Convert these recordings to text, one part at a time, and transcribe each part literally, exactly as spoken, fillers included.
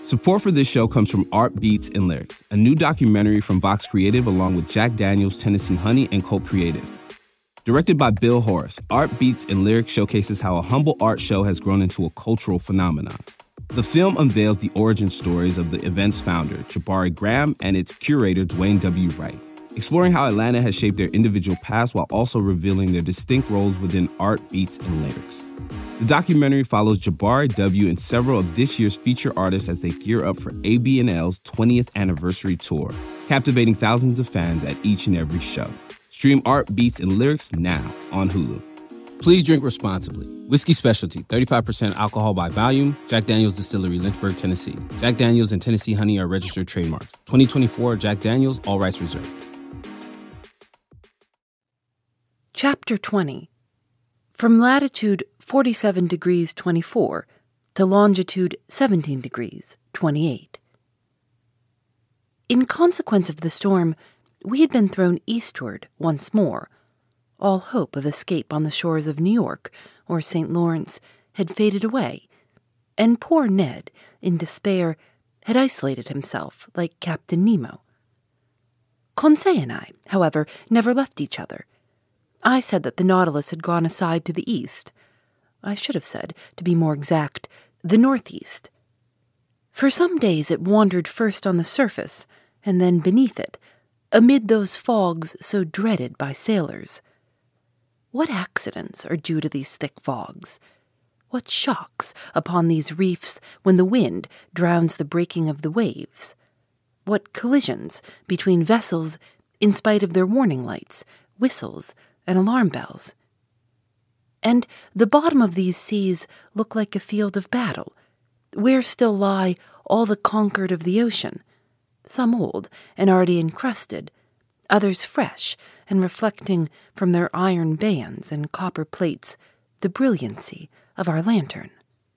Support for this show comes from Art Beats and Lyrics, a new documentary from Vox Creative along with Jack Daniels, Tennessee Honey, and Cult Creative. Directed by Bill Horace, Art Beats and Lyrics showcases how a humble art show has grown into a cultural phenomenon. The film unveils the origin stories of the event's founder, Jabari Graham, and its curator, Dwayne W. Wright, exploring how Atlanta has shaped their individual paths while also revealing their distinct roles within Art Beats and Lyrics. The documentary follows Jabari W. and several of this year's feature artists as they gear up for A B N L's twentieth anniversary tour, captivating thousands of fans at each and every show. Stream Art Beats and Lyrics now on Hulu. Please drink responsibly. Whiskey Specialty, thirty-five percent alcohol by volume. Jack Daniels Distillery, Lynchburg, Tennessee. Jack Daniels and Tennessee Honey are registered trademarks. twenty twenty-four Jack Daniels, all rights reserved. Chapter twenty. From latitude forty-seven degrees twenty-four to longitude seventeen degrees twenty-eight. In consequence of the storm, we had been thrown eastward once more. All hope of escape on the shores of New York or Saint Lawrence had faded away, and poor Ned, in despair, had isolated himself like Captain Nemo. Conseil and I, however, never left each other. I said that the Nautilus had gone aside to the east. I should have said, to be more exact, the northeast. For some days it wandered first on the surface, and then beneath it, amid those fogs so dreaded by sailors. What accidents are due to these thick fogs? What shocks upon these reefs when the wind drowns the breaking of the waves? What collisions between vessels in spite of their warning lights, whistles, and alarm bells? And the bottom of these seas look like a field of battle, where still lie all the conquered of the ocean, some old and already encrusted, others fresh and reflecting from their iron bands and copper plates the brilliancy of our lantern.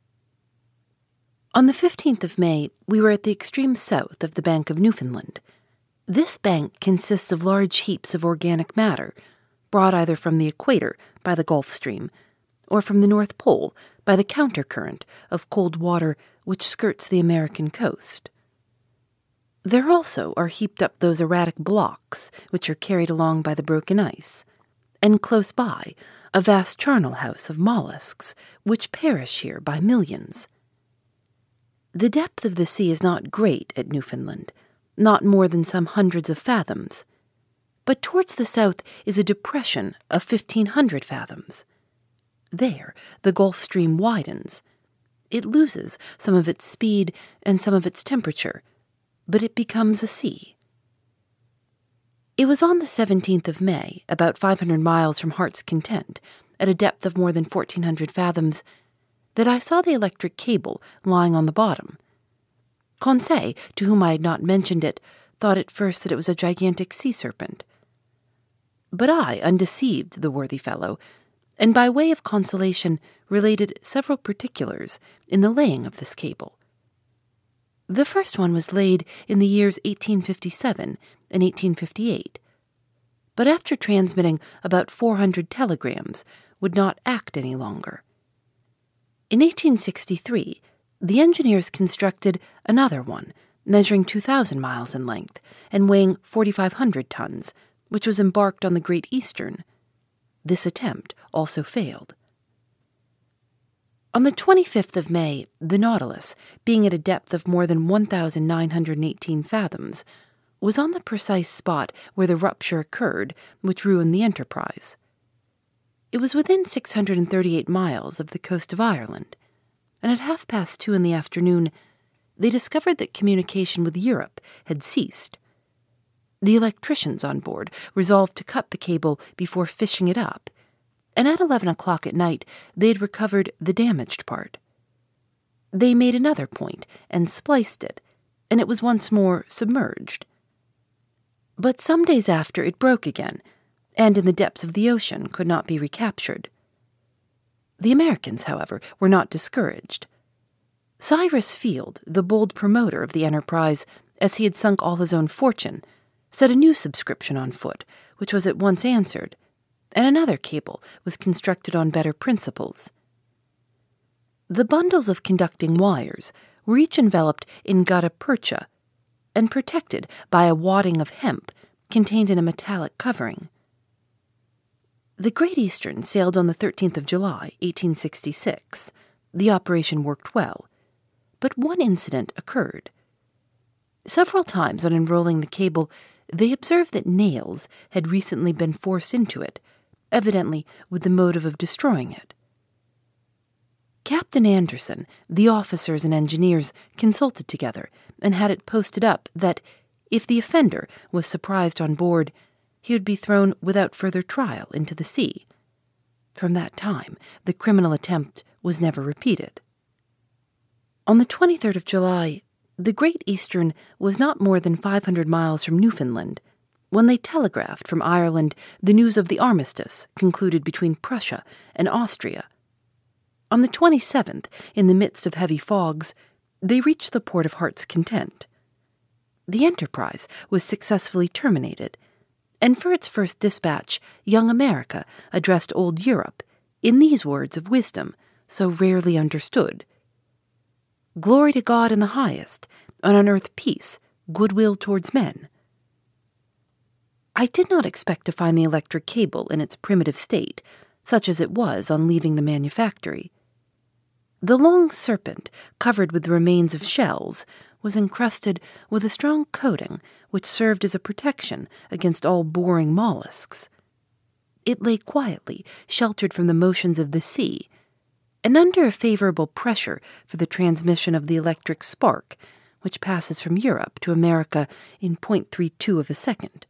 On the fifteenth of May, we were at the extreme south of the Bank of Newfoundland. This bank consists of large heaps of organic matter, brought either from the equator by the Gulf Stream, or from the North Pole by the countercurrent of cold water which skirts the American coast. There also are heaped up those erratic blocks which are carried along by the broken ice, and close by a vast charnel house of mollusks which perish here by millions. The depth of the sea is not great at Newfoundland, not more than some hundreds of fathoms, but towards the south is a depression of fifteen hundred fathoms. There the Gulf Stream widens. It loses some of its speed and some of its temperature, but it becomes a sea. It was on the seventeenth of May, about five hundred miles from Heart's Content, at a depth of more than fourteen hundred fathoms, that I saw the electric cable lying on the bottom. Conseil, to whom I had not mentioned it, thought at first that it was a gigantic sea serpent. But I undeceived the worthy fellow, and by way of consolation related several particulars in the laying of this cable. The first one was laid in the years eighteen fifty-seven and eighteen fifty-eight, but after transmitting about four hundred telegrams, would not act any longer. In eighteen sixty-three, the engineers constructed another one, measuring two thousand miles in length and weighing forty-five hundred tons, which was embarked on the Great Eastern. This attempt also failed. On the twenty-fifth of May, the Nautilus, being at a depth of more than one thousand nine hundred eighteen fathoms, was on the precise spot where the rupture occurred, which ruined the Enterprise. It was within six hundred thirty-eight miles of the coast of Ireland, and at half past two in the afternoon, they discovered that communication with Europe had ceased. The electricians on board resolved to cut the cable before fishing it up, and at eleven o'clock at night they had recovered the damaged part. They made another point and spliced it, and it was once more submerged. But some days after it broke again, and in the depths of the ocean could not be recaptured. The Americans, however, were not discouraged. Cyrus Field, the bold promoter of the enterprise, as he had sunk all his own fortune, set a new subscription on foot, which was at once answered, and another cable was constructed on better principles. The bundles of conducting wires were each enveloped in gutta percha and protected by a wadding of hemp contained in a metallic covering. The Great Eastern sailed on the thirteenth of July, eighteen sixty-six. The operation worked well, but one incident occurred. Several times on unrolling the cable, they observed that nails had recently been forced into it, evidently with the motive of destroying it. Captain Anderson, the officers and engineers consulted together and had it posted up that, if the offender was surprised on board, he would be thrown without further trial into the sea. From that time, the criminal attempt was never repeated. On the twenty-third of July, the Great Eastern was not more than five hundred miles from Newfoundland when they telegraphed from Ireland the news of the armistice concluded between Prussia and Austria. On the twenty-seventh, in the midst of heavy fogs, they reached the port of Heart's Content. The enterprise was successfully terminated, and for its first dispatch, Young America addressed Old Europe in these words of wisdom so rarely understood: "Glory to God in the highest, and on earth peace, goodwill towards men." I did not expect to find the electric cable in its primitive state, such as it was on leaving the manufactory. The long serpent, covered with the remains of shells, was encrusted with a strong coating which served as a protection against all boring mollusks. It lay quietly, sheltered from the motions of the sea, and under a favorable pressure for the transmission of the electric spark, which passes from Europe to America in point three two of a second.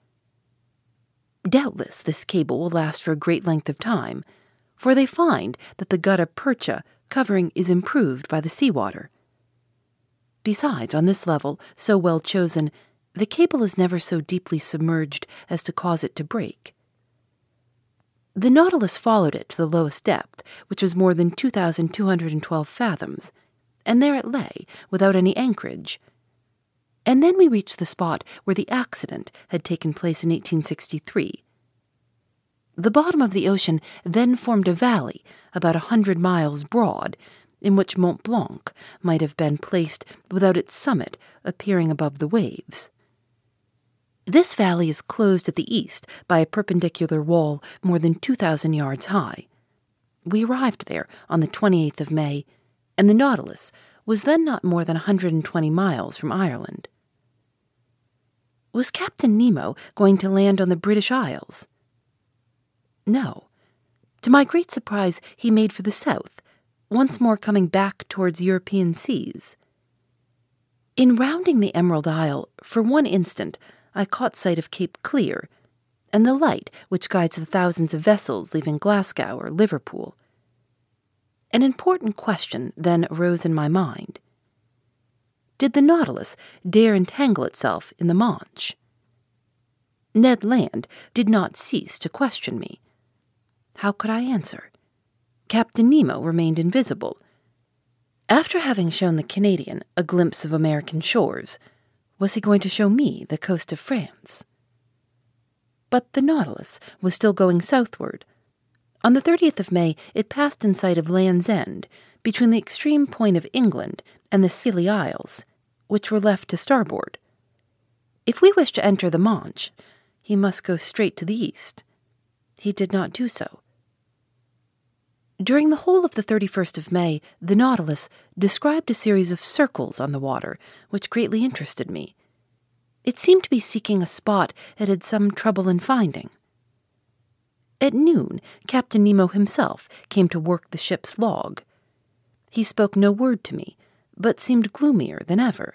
Doubtless this cable will last for a great length of time, for they find that the gutta percha covering is improved by the seawater. Besides, on this level, so well chosen, the cable is never so deeply submerged as to cause it to break. The Nautilus followed it to the lowest depth, which was more than two thousand two hundred twelve fathoms, and there it lay, without any anchorage. And then we reached the spot where the accident had taken place in eighteen sixty-three. The bottom of the ocean then formed a valley about a hundred miles broad, in which Mont Blanc might have been placed without its summit appearing above the waves. This valley is closed at the east by a perpendicular wall more than two thousand yards high. We arrived there on the twenty-eighth of May, and the Nautilus was then not more than a hundred and twenty miles from Ireland. Was Captain Nemo going to land on the British Isles? No. To my great surprise, he made for the south, once more coming back towards European seas. In rounding the Emerald Isle, for one instant, I caught sight of Cape Clear, and the light which guides the thousands of vessels leaving Glasgow or Liverpool. An important question then arose in my mind. Did the Nautilus dare entangle itself in the Manche? Ned Land did not cease to question me. How could I answer? Captain Nemo remained invisible. After having shown the Canadian a glimpse of American shores, was he going to show me the coast of France? But the Nautilus was still going southward. On the thirtieth of May, it passed in sight of Land's End, between the extreme point of England and the Scilly Isles, which were left to starboard. If we wished to enter the Manche, he must go straight to the east. He did not do so. During the whole of the thirty-first of May, the Nautilus described a series of circles on the water, which greatly interested me. It seemed to be seeking a spot it had some trouble in finding. At noon, Captain Nemo himself came to work the ship's log. He spoke no word to me, but seemed gloomier than ever.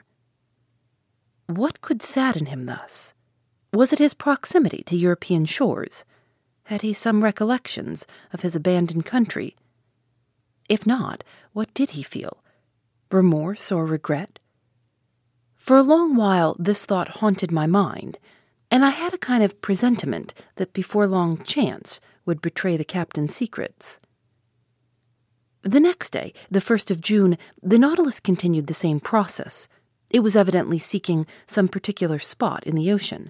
What could sadden him thus? Was it his proximity to European shores? Had he some recollections of his abandoned country? If not, what did he feel? Remorse or regret? For a long while this thought haunted my mind, and I had a kind of presentiment that before long chance would betray the captain's secrets. The next day, the first of June, the Nautilus continued the same process. It was evidently seeking some particular spot in the ocean.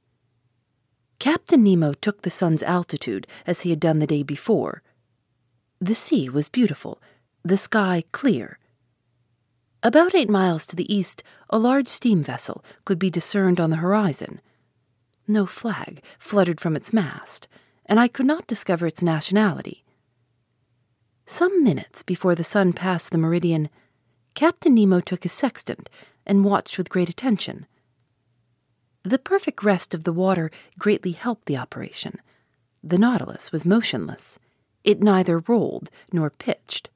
Captain Nemo took the sun's altitude as he had done the day before. The sea was beautiful, the sky clear. About eight miles to the east, a large steam vessel could be discerned on the horizon. No flag fluttered from its mast, and I could not discover its nationality. Some minutes before the sun passed the meridian, Captain Nemo took his sextant and watched with great attention. The perfect rest of the water greatly helped the operation. The Nautilus was motionless. It neither rolled nor pitched.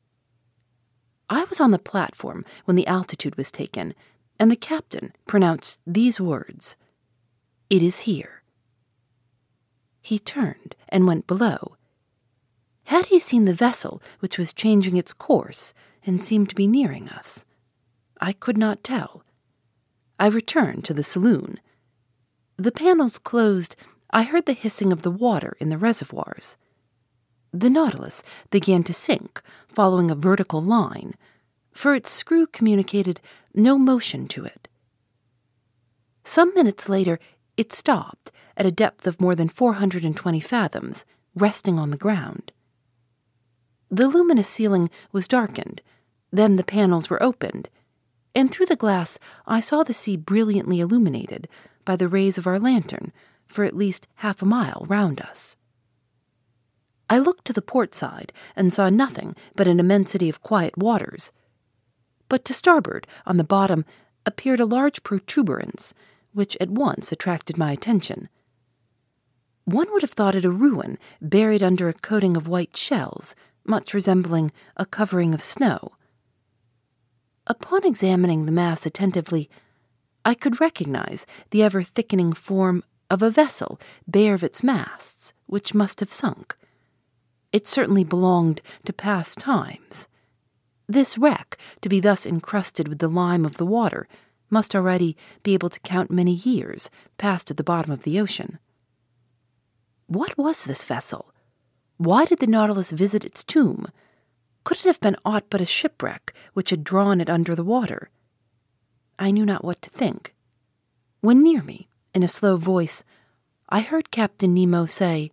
I was on the platform when the altitude was taken, and the captain pronounced these words, "It is here." He turned and went below. Had he seen the vessel which was changing its course and seemed to be nearing us? I could not tell. I returned to the saloon. The panels closed, I heard the hissing of the water in the reservoirs. The Nautilus began to sink, following a vertical line, for its screw communicated no motion to it. Some minutes later, it stopped at a depth of more than four hundred twenty fathoms, resting on the ground. The luminous ceiling was darkened, then the panels were opened, and through the glass I saw the sea brilliantly illuminated by the rays of our lantern for at least half a mile round us. I looked to the port side and saw nothing but an immensity of quiet waters. But to starboard, on the bottom, appeared a large protuberance, which at once attracted my attention. One would have thought it a ruin buried under a coating of white shells, much resembling a covering of snow. Upon examining the mass attentively, I could recognize the ever-thickening form of a vessel bare of its masts, which must have sunk. It certainly belonged to past times. This wreck, to be thus encrusted with the lime of the water, must already be able to count many years passed at the bottom of the ocean. What was this vessel? Why did the Nautilus visit its tomb? Could it have been aught but a shipwreck which had drawn it under the water? I knew not what to think. When near me, in a slow voice, I heard Captain Nemo say,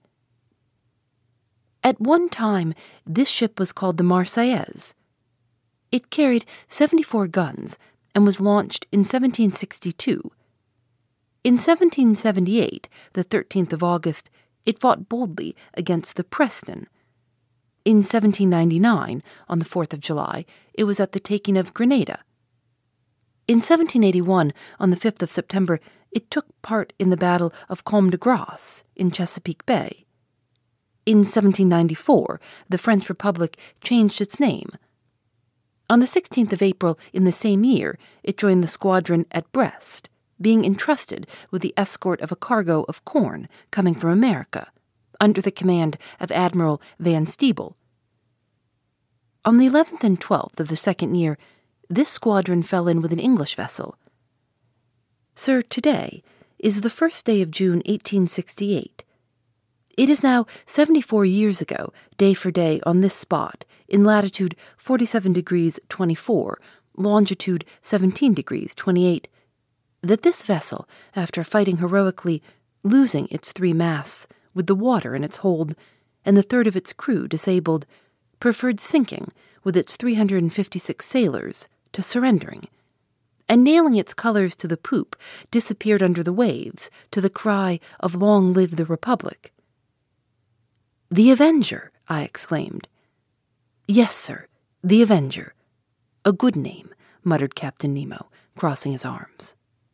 "At one time, this ship was called the Marseillaise. It carried seventy-four guns and was launched in seventeen sixty-two. In seventeen seventy-eight, the thirteenth of August, it fought boldly against the Preston. In seventeen ninety-nine, on the fourth of July, it was at the taking of Grenada. In seventeen eighty-one, on the fifth of September, it took part in the Battle of Combe de Grace in Chesapeake Bay. In seventeen ninety-four, the French Republic changed its name. On the sixteenth of April in the same year, it joined the squadron at Brest, being entrusted with the escort of a cargo of corn coming from America, under the command of Admiral Van Steebel. On the eleventh and twelfth of the second year, this squadron fell in with an English vessel. Sir, today is the first day of June eighteen sixty-eight. It is now seventy-four years ago, day for day, on this spot, in latitude forty-seven degrees twenty-four, longitude seventeen degrees twenty-eight, that this vessel, after fighting heroically, losing its three masts, with the water in its hold, and the third of its crew disabled, preferred sinking with its three hundred fifty-six sailors to surrendering, and nailing its colors to the poop, disappeared under the waves to the cry of "Long live the Republic." "The Avenger!" I exclaimed. "Yes, sir, the Avenger. A good name," muttered Captain Nemo, crossing his arms.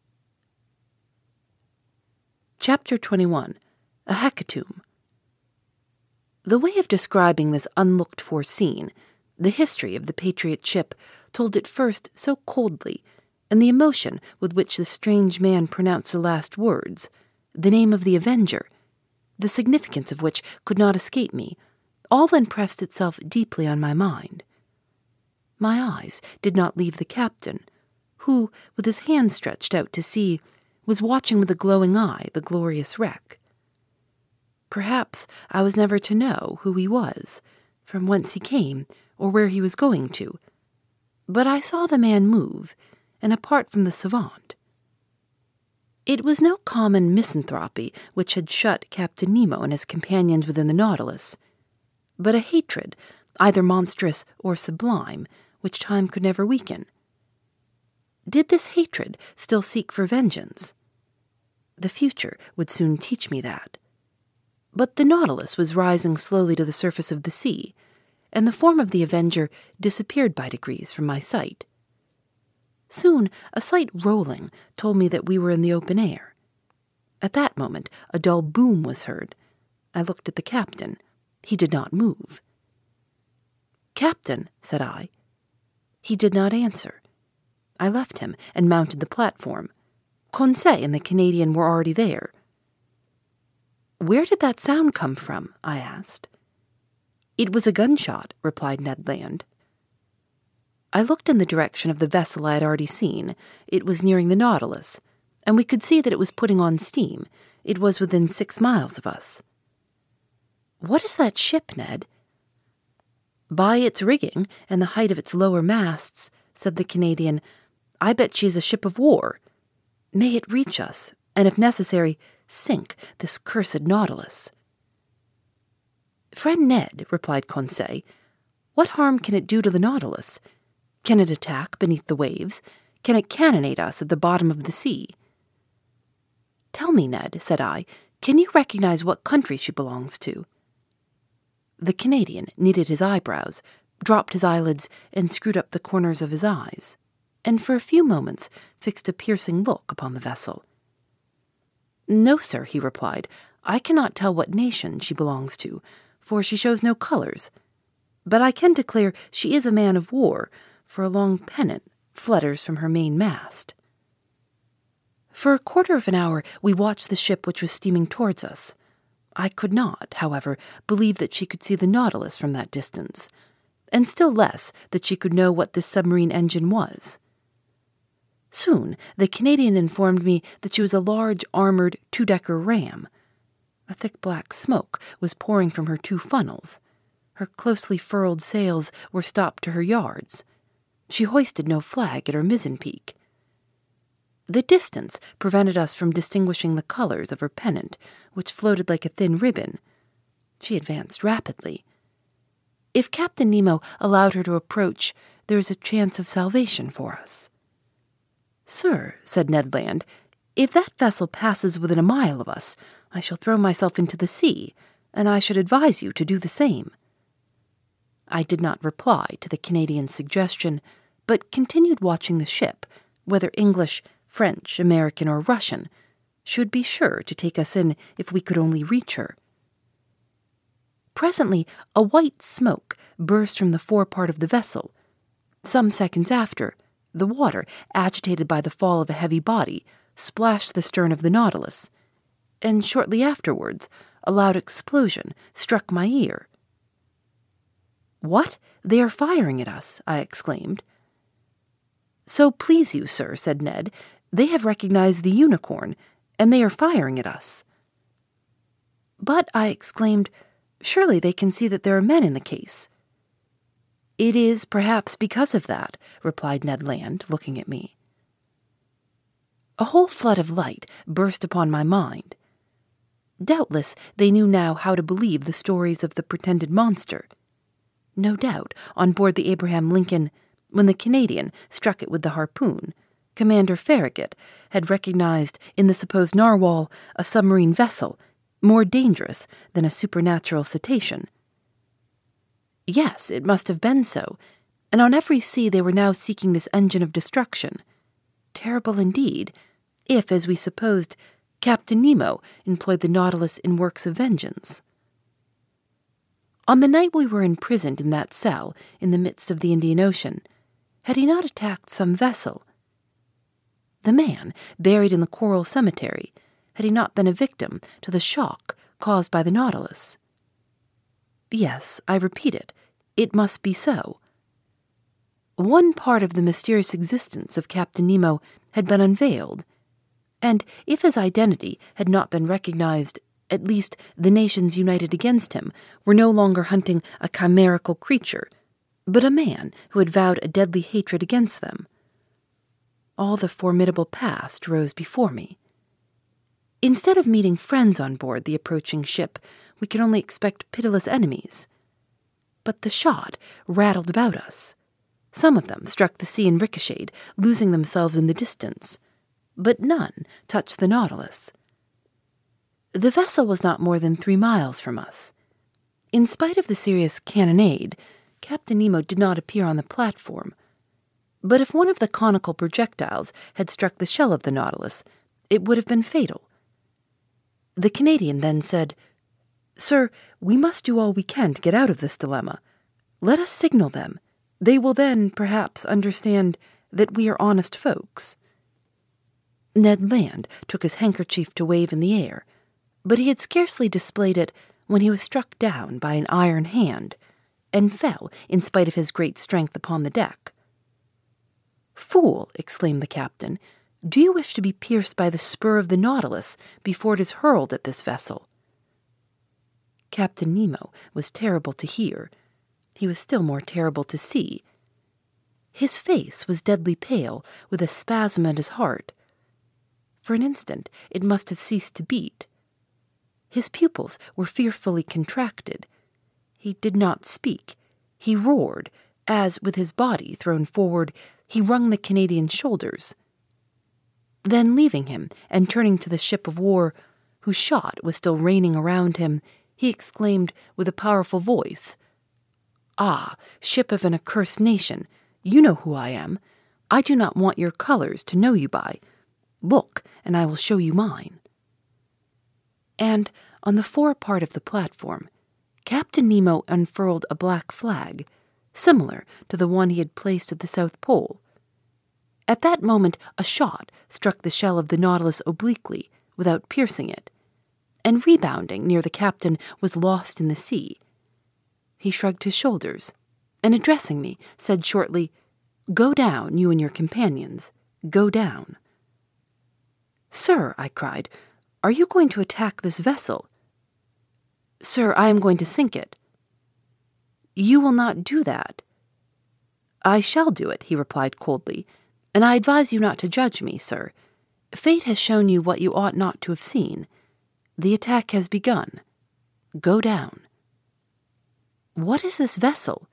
Chapter twenty-one. A Hecatomb. The way of describing this unlooked-for scene, the history of the Patriot ship, told it first so coldly, and the emotion with which the strange man pronounced the last words, the name of the Avenger, the significance of which could not escape me, all impressed itself deeply on my mind. My eyes did not leave the captain, who, with his hand stretched out to sea, was watching with a glowing eye the glorious wreck. Perhaps I was never to know who he was, from whence he came, or where he was going to, but I saw the man move, and apart from the savant. It was no common misanthropy which had shut Captain Nemo and his companions within the Nautilus, but a hatred, either monstrous or sublime, which time could never weaken, did this hatred still seek for vengeance? The future would soon teach me that. But the Nautilus was rising slowly to the surface of the sea, and the form of the Avenger disappeared by degrees from my sight. Soon, a slight rolling told me that we were in the open air. At that moment, a dull boom was heard. I looked at the captain. He did not move. "Captain," said I. He did not answer. I left him and mounted the platform. Conseil and the Canadian were already there. "Where did that sound come from?" I asked. "It was a gunshot," replied Ned Land. I looked in the direction of the vessel I had already seen. It was nearing the Nautilus, and we could see that it was putting on steam. It was within six miles of us. "What is that ship, Ned?" "By its rigging and the height of its lower masts," said the Canadian, "I bet she is a ship of war. May it reach us, and if necessary, sink this cursed Nautilus." "Friend Ned," replied Conseil, "what harm can it do to the Nautilus? Can it attack beneath the waves? Can it cannonade us at the bottom of the sea?" "Tell me, Ned," said I, "can you recognize what country she belongs to?" The Canadian knitted his eyebrows, dropped his eyelids, and screwed up the corners of his eyes, and for a few moments fixed a piercing look upon the vessel. "No, sir," he replied, "I cannot tell what nation she belongs to, for she shows no colors. But I can declare she is a man of war, for a long pennant flutters from her main mast." For a quarter of an hour we watched the ship which was steaming towards us. I could not, however, believe that she could see the Nautilus from that distance, and still less that she could know what this submarine engine was. Soon the Canadian informed me that she was a large armored two-decker ram. A thick black smoke was pouring from her two funnels. Her closely furled sails were stopped to her yards. She hoisted no flag at her mizzen peak. The distance prevented us from distinguishing the colors of her pennant, which floated like a thin ribbon. She advanced rapidly. If Captain Nemo allowed her to approach, there is a chance of salvation for us. "Sir," said Ned Land, "if that vessel passes within a mile of us, I shall throw myself into the sea, and I should advise you to do the same." I did not reply to the Canadian's suggestion, but continued watching the ship, whether English, French, American, or Russian, should be sure to take us in if we could only reach her. Presently, a white smoke burst from the forepart of the vessel. Some seconds after, the water, agitated by the fall of a heavy body, splashed the stern of the Nautilus, and shortly afterwards a loud explosion struck my ear. "What? They are firing at us!" I exclaimed. "So please you, sir," said Ned, "they have recognized the Unicorn, and they are firing at us." "But," I exclaimed, "surely they can see that there are men in the case." "It is perhaps because of that," replied Ned Land, looking at me. A whole flood of light burst upon my mind. Doubtless they knew now how to believe the stories of the pretended monster. No doubt, on board the Abraham Lincoln, when the Canadian struck it with the harpoon, Commander Farragut had recognized in the supposed narwhal a submarine vessel more dangerous than a supernatural cetacean. Yes, it must have been so, and on every sea they were now seeking this engine of destruction. Terrible indeed, if, as we supposed, Captain Nemo employed the Nautilus in works of vengeance. On the night we were imprisoned in that cell in the midst of the Indian Ocean, had he not attacked some vessel? The man, buried in the coral cemetery, had he not been a victim to the shock caused by the Nautilus? Yes, I repeat it, it must be so. One part of the mysterious existence of Captain Nemo had been unveiled, and if his identity had not been recognized, at least the nations united against him were no longer hunting a chimerical creature, but a man who had vowed a deadly hatred against them. All the formidable past rose before me. Instead of meeting friends on board the approaching ship, we could only expect pitiless enemies. But the shot rattled about us. Some of them struck the sea and ricocheted, losing themselves in the distance, but none touched the Nautilus. The vessel was not more than three miles from us. In spite of the serious cannonade, Captain Nemo did not appear on the platform. But if one of the conical projectiles had struck the shell of the Nautilus, it would have been fatal. The Canadian then said, "Sir, we must do all we can to get out of this dilemma. Let us signal them. They will then, perhaps, understand that we are honest folks." Ned Land took his handkerchief to wave in the air, but he had scarcely displayed it when he was struck down by an iron hand, and fell in spite of his great strength upon the deck. "Fool!" exclaimed the captain, "do you wish to be pierced by the spur of the Nautilus before it is hurled at this vessel?" Captain Nemo was terrible to hear. He was still more terrible to see. His face was deadly pale, with a spasm at his heart. For an instant it must have ceased to beat. His pupils were fearfully contracted. He did not speak. He roared, as, with his body thrown forward, he wrung the Canadian's shoulders. Then, leaving him and turning to the ship of war, whose shot was still raining around him, he exclaimed with a powerful voice, "Ah, ship of an accursed nation, you know who I am. I do not want your colors to know you by. Look, and I will show you mine." And on the fore part of the platform, Captain Nemo unfurled a black flag, similar to the one he had placed at the South Pole. At that moment a shot struck the shell of the Nautilus obliquely, without piercing it, and rebounding near the captain was lost in the sea. He shrugged his shoulders, and addressing me, said shortly, "Go down, you and your companions. Go down." "Sir," I cried, "are you going to attack this vessel?" "Sir, I am going to sink it." "You will not do that." "I shall do it," he replied coldly, "and I advise you not to judge me, sir. Fate has shown you what you ought not to have seen. The attack has begun. Go down." "What is this vessel?"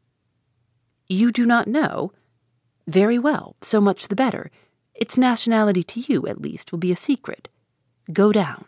"You do not know? Very well, so much the better. Its nationality to you, at least, will be a secret. Go down."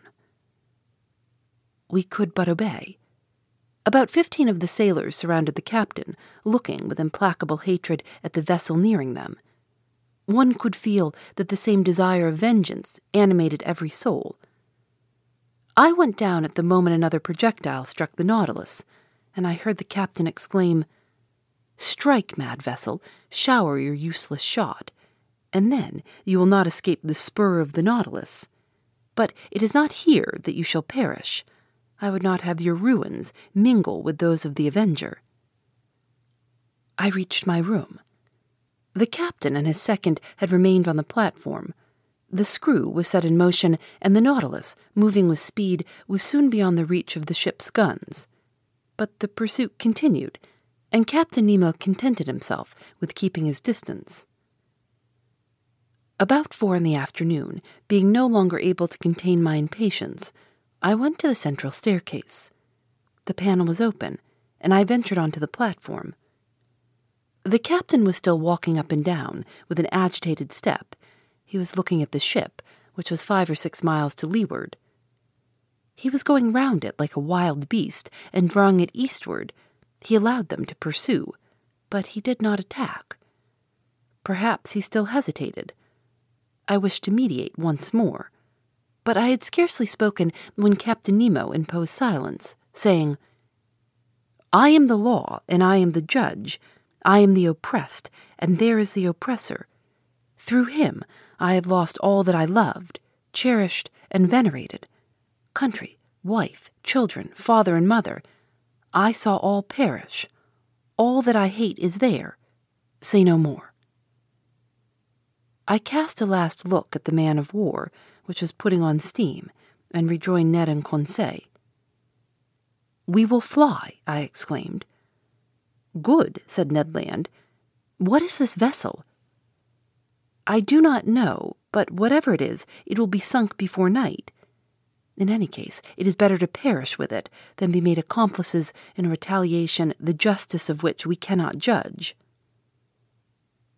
We could but obey. About fifteen of the sailors surrounded the captain, looking with implacable hatred at the vessel nearing them. One could feel that the same desire of vengeance animated every soul. I went down at the moment another projectile struck the Nautilus, and I heard the captain exclaim, "Strike, mad vessel, shower your useless shot, and then you will not escape the spur of the Nautilus. But it is not here that you shall perish. I would not have your ruins mingle with those of the Avenger." I reached my room. The captain and his second had remained on the platform. The screw was set in motion, and the Nautilus, moving with speed, was soon beyond the reach of the ship's guns. But the pursuit continued, and Captain Nemo contented himself with keeping his distance. About four in the afternoon, being no longer able to contain my impatience, I went to the central staircase. The panel was open, and I ventured onto the platform. The captain was still walking up and down with an agitated step. He was looking at the ship, which was five or six miles to leeward. He was going round it like a wild beast, and drawing it eastward. He allowed them to pursue, but he did not attack. Perhaps he still hesitated. I wished to mediate once more, but I had scarcely spoken when Captain Nemo imposed silence, saying, "I am the law, and I am the judge. I am the oppressed, and there is the oppressor. Through him I have lost all that I loved, cherished, and venerated. Country, wife, children, father, and mother. I saw all perish. All that I hate is there. Say no more." I cast a last look at the man of war, which was putting on steam, and rejoined Ned and Conseil. "We will fly," I exclaimed. "Good," said Ned Land. "What is this vessel?" "I do not know, but whatever it is, it will be sunk before night. In any case, it is better to perish with it than be made accomplices in a retaliation the justice of which we cannot judge."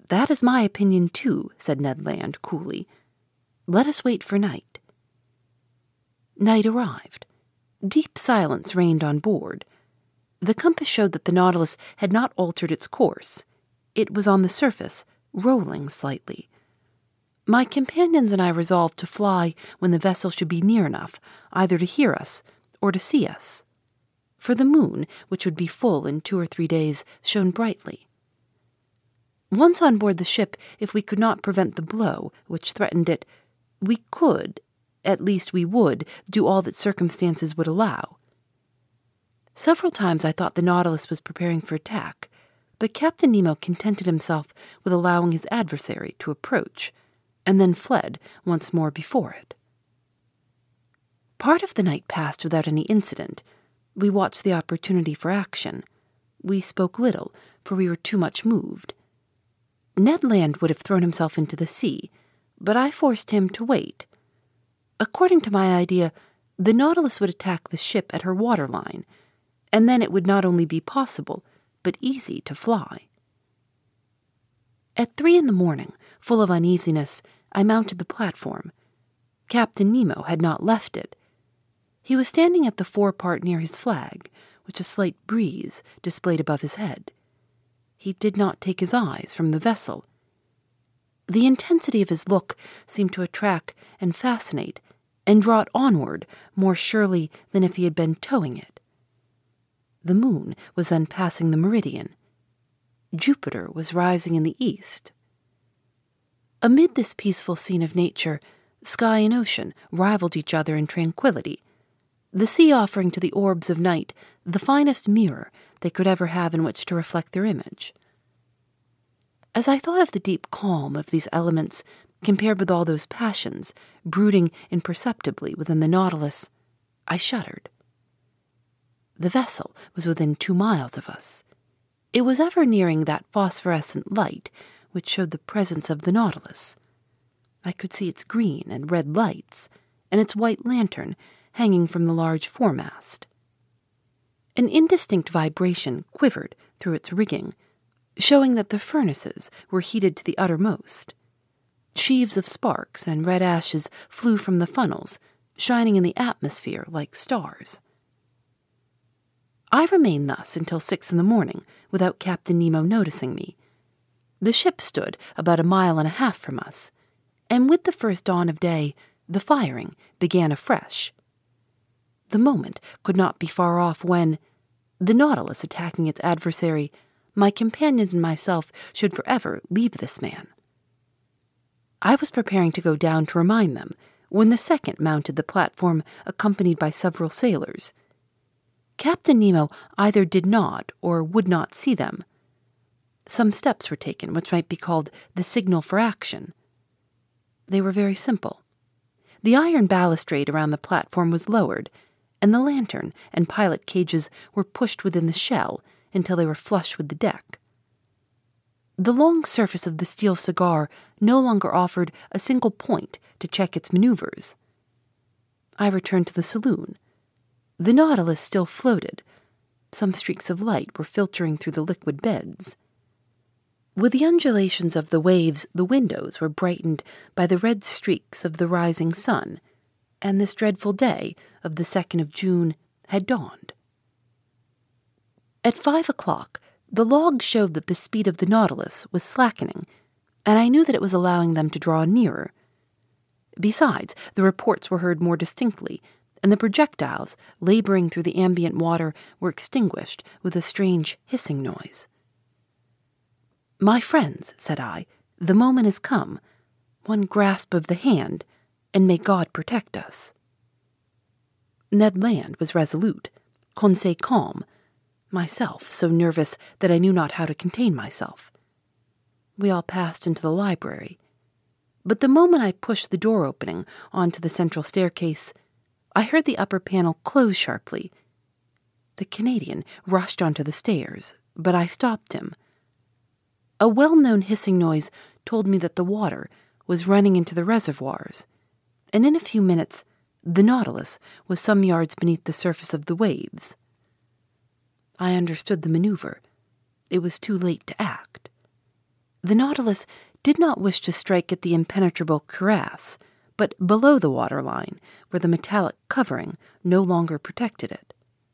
"That is my opinion, too," said Ned Land coolly. "Let us wait for night." Night arrived. Deep silence reigned on board. The compass showed that the Nautilus had not altered its course. It was on the surface, rolling slightly. My companions and I resolved to fly when the vessel should be near enough, either to hear us or to see us. For the moon, which would be full in two or three days, shone brightly. Once on board the ship, if we could not prevent the blow which threatened it, we could, at least we would, do all that circumstances would allow. Several times I thought the Nautilus was preparing for attack, but Captain Nemo contented himself with allowing his adversary to approach, and then fled once more before it. Part of the night passed without any incident. We watched the opportunity for action. We spoke little, for we were too much moved. Ned Land would have thrown himself into the sea, but I forced him to wait. According to my idea, the Nautilus would attack the ship at her waterline, and then it would not only be possible, but easy to fly. At three in the morning, full of uneasiness, I mounted the platform. Captain Nemo had not left it. He was standing at the forepart near his flag, which a slight breeze displayed above his head. He did not take his eyes from the vessel. The intensity of his look seemed to attract and fascinate, and draw it onward more surely than if he had been towing it. The moon was then passing the meridian. Jupiter was rising in the east. Amid this peaceful scene of nature, sky and ocean rivaled each other in tranquility, the sea offering to the orbs of night the finest mirror they could ever have in which to reflect their image. As I thought of the deep calm of these elements compared with all those passions brooding imperceptibly within the Nautilus, I shuddered. The vessel was within two miles of us. It was ever nearing that phosphorescent light which showed the presence of the Nautilus. I could see its green and red lights, and its white lantern hanging from the large foremast. An indistinct vibration quivered through its rigging, showing that the furnaces were heated to the uttermost. Sheaves of sparks and red ashes flew from the funnels, shining in the atmosphere like stars. I remained thus until six in the morning, without Captain Nemo noticing me. The ship stood about a mile and a half from us, and with the first dawn of day, the firing began afresh. The moment could not be far off when, the Nautilus attacking its adversary, my companions and myself should forever leave this man. I was preparing to go down to remind them, when the second mounted the platform accompanied by several sailors. Captain Nemo either did not or would not see them. Some steps were taken which might be called the signal for action. They were very simple. The iron balustrade around the platform was lowered, and the lantern and pilot cages were pushed within the shell until they were flush with the deck. The long surface of the steel cigar no longer offered a single point to check its maneuvers. I returned to the saloon. The Nautilus still floated. Some streaks of light were filtering through the liquid beds. With the undulations of the waves, the windows were brightened by the red streaks of the rising sun, and this dreadful day of the second of June had dawned. At five o'clock, the log showed that the speed of the Nautilus was slackening, and I knew that it was allowing them to draw nearer. Besides, the reports were heard more distinctly, and the projectiles, laboring through the ambient water, were extinguished with a strange hissing noise. "My friends," said I, "the moment has come. One grasp of the hand, and may God protect us." Ned Land was resolute, Conseil calm, myself so nervous that I knew not how to contain myself. We all passed into the library, but the moment I pushed the door opening onto the central staircase, I heard the upper panel close sharply. The Canadian rushed onto the stairs, but I stopped him. A well-known hissing noise told me that the water was running into the reservoirs, and in a few minutes the Nautilus was some yards beneath the surface of the waves. I understood the maneuver. It was too late to act. The Nautilus did not wish to strike at the impenetrable cuirass, but below the waterline, where the metallic covering no longer protected it.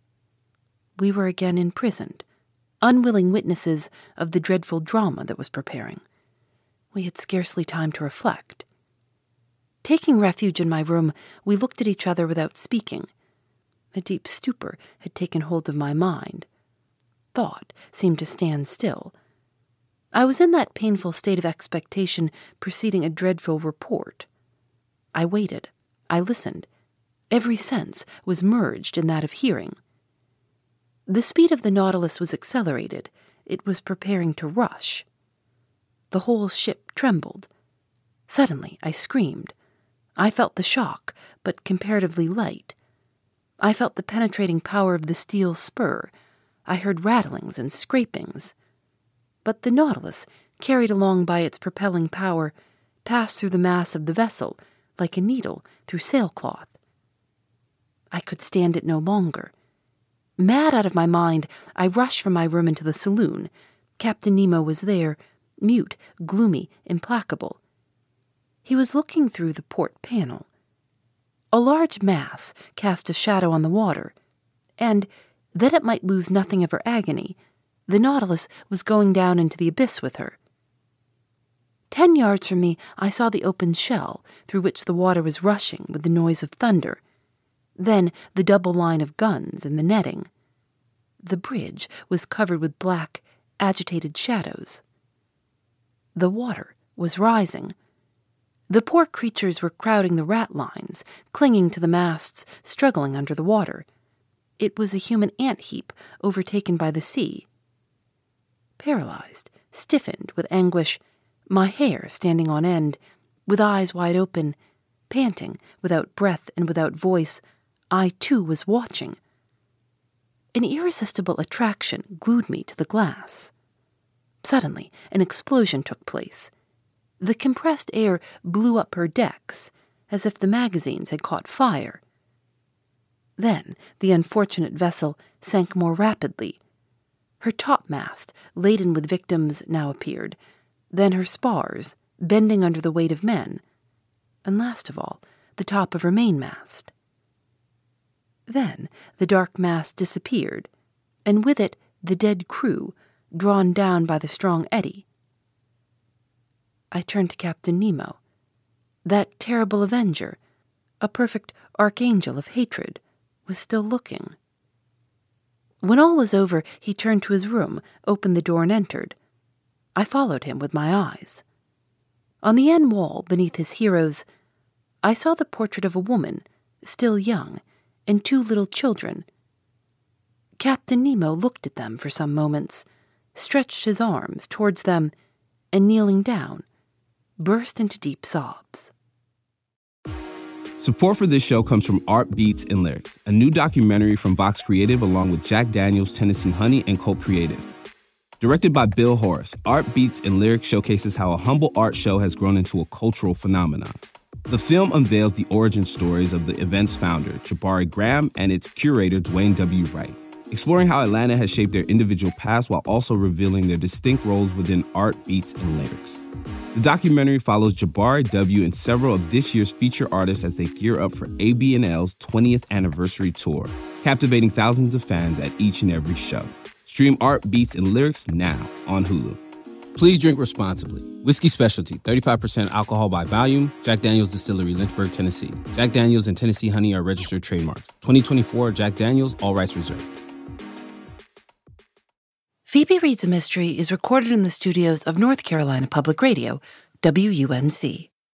We were again imprisoned, unwilling witnesses of the dreadful drama that was preparing. We had scarcely time to reflect. Taking refuge in my room, we looked at each other without speaking. A deep stupor had taken hold of my mind. Thought seemed to stand still. I was in that painful state of expectation preceding a dreadful report. I waited. I listened. Every sense was merged in that of hearing. The speed of the Nautilus was accelerated. It was preparing to rush. The whole ship trembled. Suddenly, I screamed. I felt the shock, but comparatively light. I felt the penetrating power of the steel spur. I heard rattlings and scrapings. But the Nautilus, carried along by its propelling power, passed through the mass of the vessel, like a needle through sailcloth. I could stand it no longer. Mad out of my mind, I rushed from my room into the saloon. Captain Nemo was there, mute, gloomy, implacable. He was looking through the port panel. A large mass cast a shadow on the water, and, that it might lose nothing of her agony, the Nautilus was going down into the abyss with her. Ten yards from me, I saw the open shell, through which the water was rushing with the noise of thunder. Then the double line of guns and the netting. The bridge was covered with black, agitated shadows. The water was rising. The poor creatures were crowding the ratlines, clinging to the masts, struggling under the water. It was a human ant-heap overtaken by the sea. Paralyzed, stiffened with anguish, my hair standing on end, with eyes wide open, panting, without breath and without voice, I too was watching. An irresistible attraction glued me to the glass. Suddenly, an explosion took place. The compressed air blew up her decks, as if the magazines had caught fire. Then the unfortunate vessel sank more rapidly. Her topmast, laden with victims, now appeared, then her spars, bending under the weight of men, and last of all, the top of her mainmast. Then the dark mass disappeared, and with it the dead crew, drawn down by the strong eddy. I turned to Captain Nemo. That terrible avenger, a perfect archangel of hatred, was still looking. When all was over, he turned to his room, opened the door, and entered. I followed him with my eyes. On the end wall, beneath his heroes, I saw the portrait of a woman, still young, and two little children. Captain Nemo looked at them for some moments, stretched his arms towards them, and kneeling down, burst into deep sobs. Support for this show comes from Art Beats and Lyrics, a new documentary from Vox Creative along with Jack Daniels, Tennessee Honey, and Colt Creative. Directed by Bill Horace, Art Beats and Lyrics showcases how a humble art show has grown into a cultural phenomenon. The film unveils the origin stories of the event's founder, Jabari Graham, and its curator, Dwayne W. Wright, exploring how Atlanta has shaped their individual past while also revealing their distinct roles within art, beats, and lyrics. The documentary follows Jabari W. and several of this year's feature artists as they gear up for A B N L's twentieth anniversary tour, captivating thousands of fans at each and every show. Stream Art, Beats, and Lyrics now on Hulu. Please drink responsibly. Whiskey Specialty, thirty-five percent alcohol by volume. Jack Daniel's Distillery, Lynchburg, Tennessee. Jack Daniel's and Tennessee Honey are registered trademarks. twenty twenty-four Jack Daniel's, all rights reserved. Phoebe Reads a Mystery is recorded in the studios of North Carolina Public Radio, W U N C.